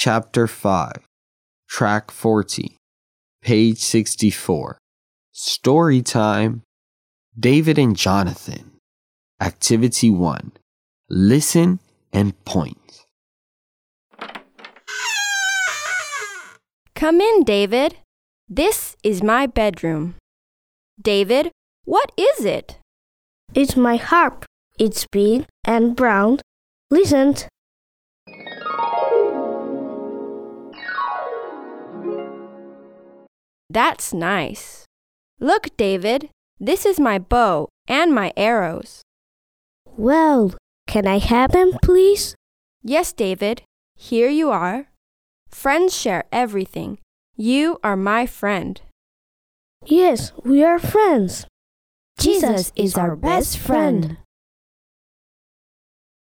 Chapter 5, Track 40, Page 64. Story time. David and Jonathan. Activity 1. Listen and point. Come in, David. This is my bedroom. David, what is it? It's my harp. It's big and brown. Listen. That's nice. Look, David, this is my bow and my arrows. Well, can I have them, please? Yes, David, here you are. Friends share everything. You are my friend. Yes, we are friends. Jesus is our best friend.